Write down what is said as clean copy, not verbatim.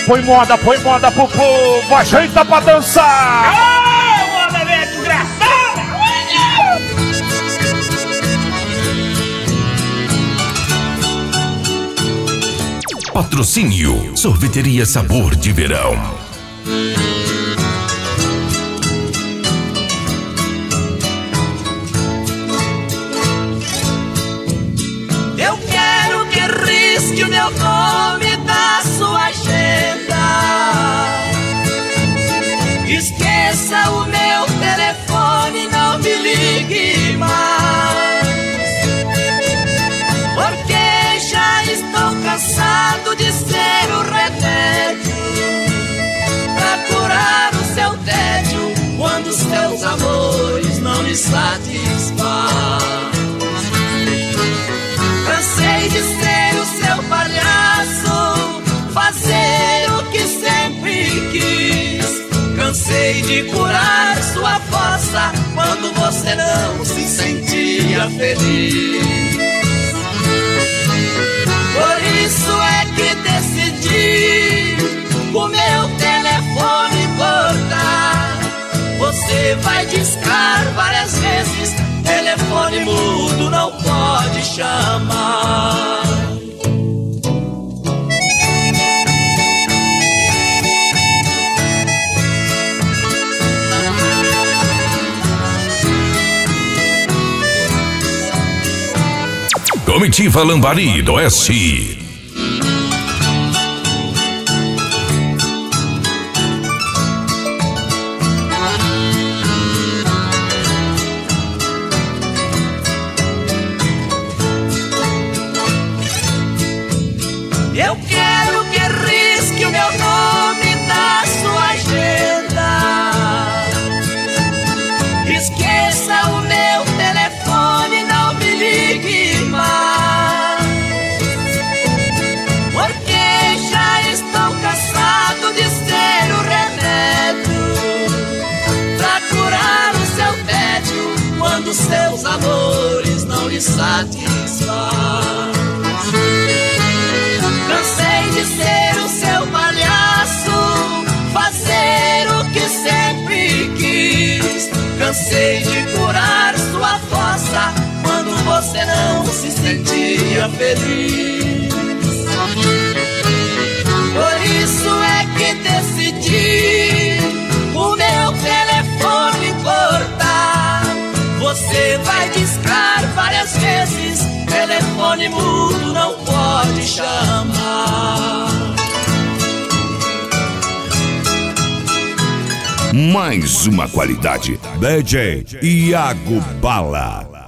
põe moda pro povo, ajeita pra dançar. Moda velha desgraçada. Patrocínio Sorveteria Sabor de Verão. Eu quero que risque o meu nome da sua agenda. Esqueça o meu telefone, não me ligue mais, porque já estou cansado de ser o remédio pra curar o seu tédio quando os seus amores não lhe satisfazem. Cansei de ser o seu palhaço, fazer o que sempre quis. Cansei de curar sua fossa quando você não se sentia feliz. Por isso é que decidi o meu telefone cortar. Você vai discar várias vezes, telefone mudo não pode chamar. Comitiva Lambari do Oeste. Eu quero que risque o meu nome da sua agenda. Esqueça o meu telefone, não me ligue mais, porque já estou cansado de ser o remédio pra curar o seu tédio quando seus amores não lhe satisfazem. Cansei de ser o seu palhaço, fazer o que sempre quis. Cansei de curar sua fossa quando você não se sentia feliz. Por isso é que decidi o meu telefone cortar. Você vai discar várias vezes, telefone mudo não pode chamar. Mais uma qualidade. DJ Iago Bala.